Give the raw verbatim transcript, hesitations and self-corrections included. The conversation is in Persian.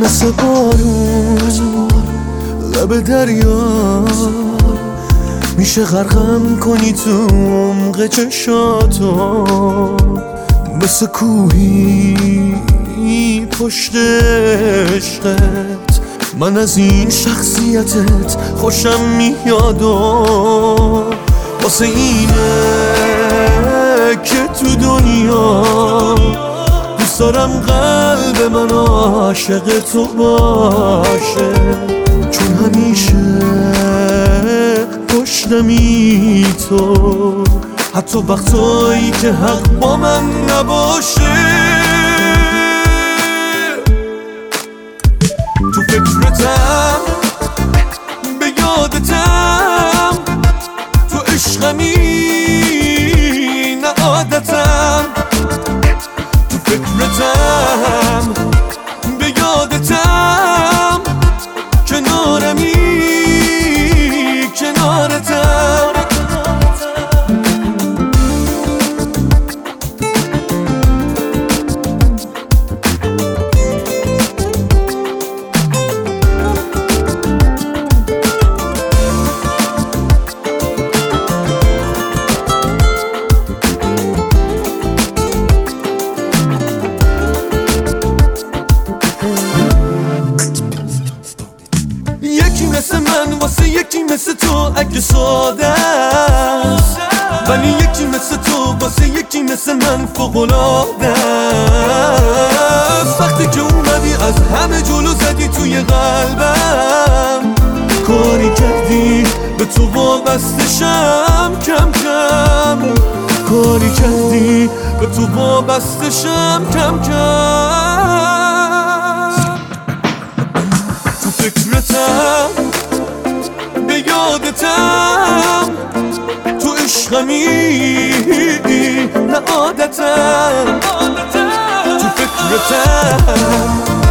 مثل بارون لب دریا میشه غرقم کنی تو عمق چشاتو، مثل کوهی پشت عشقت. من از این شخصیتت خوشم میاد و واسه اینه که تو دنیا دوست دارم قلب من عاشق تو باشه، چون همیشه پشتمی تو، حتی وقتایی که حق با من نباشه. تو فکرتم، به یادتم، تو عشقمی نه عادتم. تو فکرتم، به یادتم، کنارمی کنارتم. یکی مثل من واسه یکی مثل تو اگه ساده است، ولی یکی مثل تو واسه یکی مثل من فوق‌العاده است. وقتی که اومدی از همه جلو زدی توی قلبم، کاری کردی به تو وابستشم کم کم، کاری کردی به تو وابستشم کم کم. تو فکرتم، به یادتم، تو عشقمی نه عادتم. تو فکرتم